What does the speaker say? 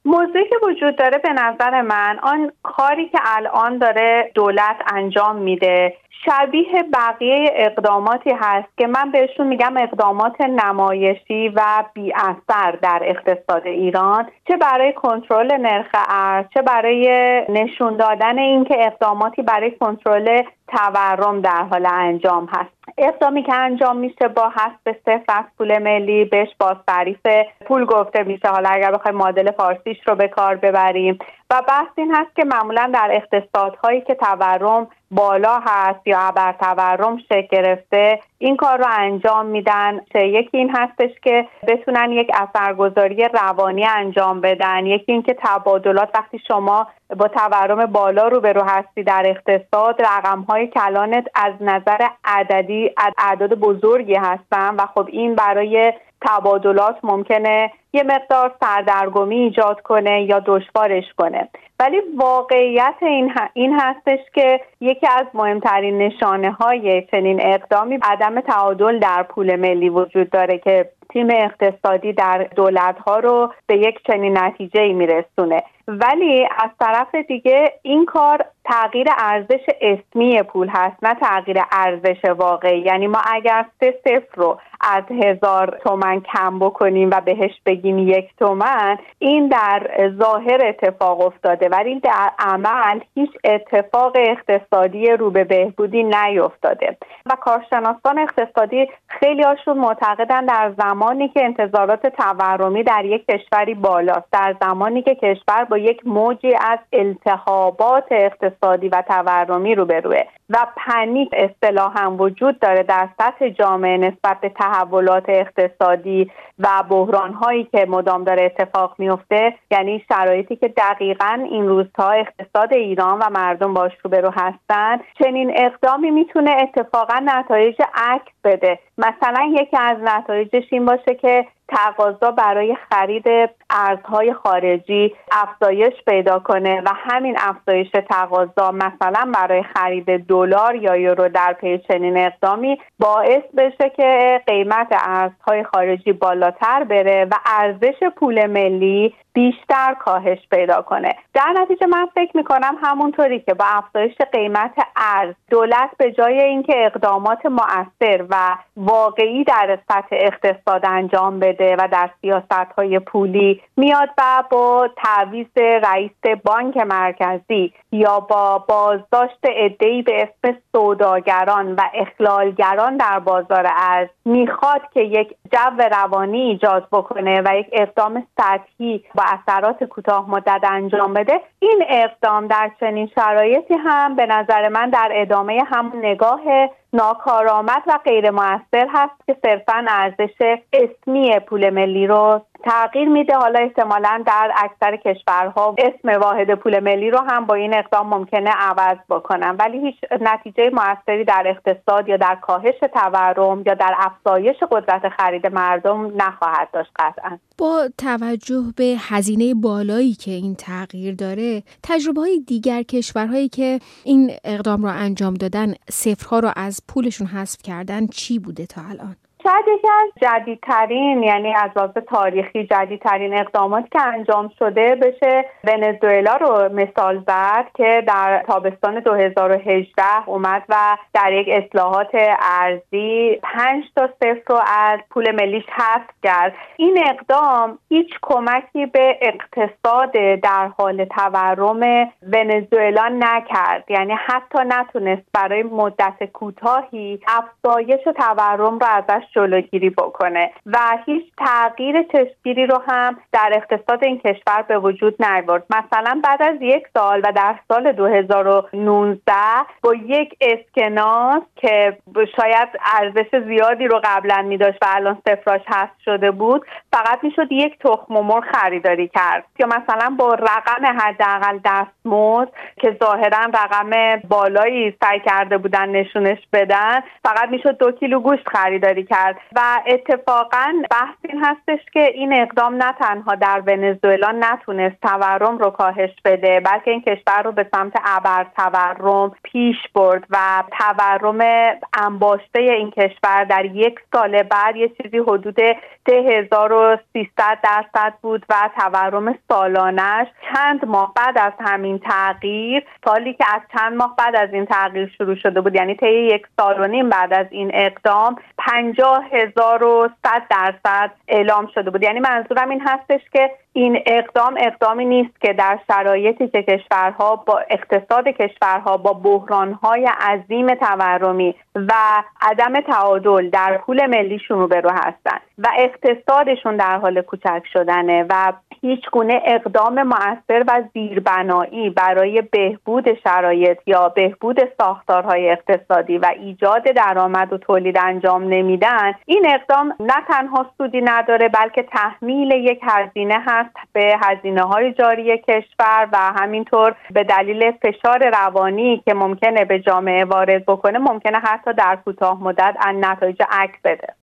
موضوعی که وجود داره به نظر من آن کاری که الان داره دولت انجام میده شبیه بقیه اقداماتی هست که من بهشون میگم اقدامات نمایشی و بی اثر در اقتصاد ایران، چه برای کنترل نرخ ارز، چه برای نشون دادن اینکه اقداماتی برای کنترل تورم در حال انجام هست. اقدامی که انجام میشه با حذف صفر از پول ملی، بهش باز تعریف پول گفته میشه، حالا اگر بخوایم مدل فارسیش رو به کار ببریم. و بحث این هست که معمولا در اقتصادهایی که تورم بالا هست یا ابر تورم شکل گرفته این کار رو انجام میدن. یکی این هستش که بتونن یک اثرگذاری روانی انجام بدن، یکی این که تبادلات، وقتی شما با تورم بالا روبرو هستی در اقتصاد، رقم‌های کلانت از نظر عددی اعداد بزرگی هستن و خب این برای تبادلات ممکنه یه مقدار سردرگمی ایجاد کنه یا دشوارش کنه. ولی واقعیت این هستش که یکی از مهمترین نشانه‌های چنین اقدامی عدم تعادل در پول ملی وجود داره که تیم اقتصادی در دولت‌ها رو به یک چنین نتیجه‌ای میرسونه. ولی از طرف دیگه این کار تغییر ارزش اسمی پول هست، نه تغییر ارزش واقعی. یعنی ما اگر 3 صفر رو از 1000 تومان کم بکنیم و بهش بگیم 1 تومان، این در ظاهر اتفاق افتاده ولی در عمل هیچ اتفاق اقتصادی رو به بهبودی نیفتاده. و کارشناسان اقتصادی خیلی هاشون معتقدن در زمانی که انتظارات تورمی در یک کشوری بالاست، در زمانی که کشور با یک موجی از التهابات اقتصادی و تورمی روبروه و پنیک اصطلاحاً وجود داره در سطح جامعه نسبت به تحولات اقتصادی و بحران‌هایی که مدام داره اتفاق میفته، یعنی شرایطی که دقیقاً این روزها اقتصاد ایران و مردم باش روبرو هستن، چنین اقدامی میتونه اتفاقاً نتایج عکس بده. مثلا یکی از نتایجش این باشه که تقاضا برای خرید ارزهای خارجی افزایش پیدا کنه و همین افزایش تقاضا مثلا برای خرید دلار یا یورو در پی چنین اقدامی باعث بشه که قیمت ارزهای خارجی بالاتر بره و ارزش پول ملی بیشتر کاهش پیدا کنه. در نتیجه من فکر میکنم همونطوری که با افزایش قیمت ارز دولت به جای اینکه اقدامات مؤثر و واقعی در سطح اقتصاد انجام بده و در سیاست‌های پولی میاد و با تعویض رئیس بانک مرکزی یا با بازداشت عده‌ای به اسم سوداگران و اخلالگران در بازار ارز میخواد که یک جو روانی ایجاد بکنه و یک اقدام سطحی با اثرات کوتاه مدت انجام بده، این اقدام در چنین شرایطی هم به نظر من در ادامه همون نگاه ناکارآمد و غیر مؤثر هست که صرفاً ارزش اسمی پول ملی رو تغییر میده. حالا احتمالاً در اکثر کشورها اسم واحد پول ملی رو هم با این اقدام ممکنه عوض بکنن، ولی هیچ نتیجه مؤثری در اقتصاد یا در کاهش تورم یا در افزایش قدرت خرید مردم نخواهد داشت قطعاً. با توجه به هزینه بالایی که این تغییر داره، تجربه‌های دیگر کشورهایی که این اقدام رو انجام دادن صفرها رو از پولشون حذف کردن چی بوده تا الان؟ شاید یکی از جدیدترین، یعنی از لحاظ تاریخی جدیدترین اقداماتی که انجام شده بشه ونزوئلا رو مثال زد که در تابستان 2018 اومد و در یک اصلاحات ارزی 5 تا صفر رو از پول ملیش حذف کرد. این اقدام هیچ کمکی به اقتصاد در حال تورم ونزوئلا نکرد، یعنی حتی نتونست برای مدت کوتاهی افزایش تورم رو ازش جلوگیری بکنه و هیچ تغییر چشمگیری رو هم در اقتصاد این کشور به وجود نیاورد. مثلا بعد از 1 سال و در سال 2019 با یک اسکناس که شاید ارزش زیادی رو قبلا می داشت و الان صفراش حذف شده بود، فقط می شد 1 تخم مرغ خریداری کرد. یا مثلا با رقم حداقل دستمزد که ظاهرا رقم بالایی سعی کرده بودن نشونش بدن، فقط می شد 2 کیلو گوشت خریداری کرد کرد و اتفاقاً بحث این هستش که این اقدام نه تنها در ونزوئلا نتونست تورم رو کاهش بده، بلکه این کشور رو به سمت ابرتورم پیش برد و تورم انباشته این کشور در یک سال بعد یه چیزی حدود 3300% بود و تورم سالانش چند ماه بعد از همین تغییر، سالی که از چند ماه بعد از این تغییر شروع شده بود، یعنی طی 1.5 سال بعد از این اقدام 50,100% اعلام شده بود. یعنی منظورم این هستش که این اقدامی نیست که در شرایطی که کشورها با اقتصاد کشورها با بحرانهای عظیم تورمی و عدم تعادل در پول ملیشون روبرو هستن و اقتصادشون در حال کوچک شدنه و هیچ گونه اقدام مؤثر و زیربنایی برای بهبود شرایط یا بهبود ساختارهای اقتصادی و ایجاد درآمد و تولید انجام نمیدن، این اقدام نه تنها سودی نداره بلکه تحمیل یک هزینه هست به هزینه‌های جاری کشور و همینطور به دلیل فشار روانی که ممکنه به جامعه وارد بکنه ممکنه حتی در کوتاه مدت نتایج عکس بده.